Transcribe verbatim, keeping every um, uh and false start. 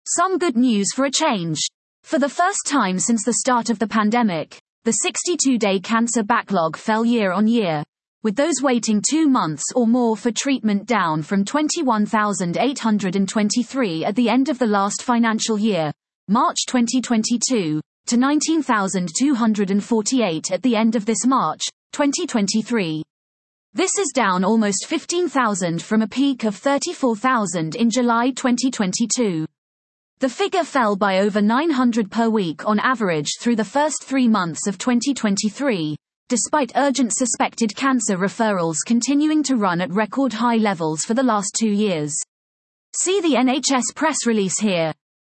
Some good news for a change. For the first time since the start of the pandemic, the sixty-two-day cancer backlog fell year on year, with those waiting two months or more for treatment down from twenty-one thousand eight hundred twenty-three at the end of the last financial year, March twenty twenty-two, to nineteen thousand two hundred forty-eight at the end of this March, twenty twenty-three. This is down almost fifteen thousand from a peak of thirty-four thousand in July twenty twenty-two. The figure fell by over nine hundred per week on average through the first three months of twenty twenty-three, despite urgent suspected cancer referrals continuing to run at record high levels for the last two years. See the N H S press release here.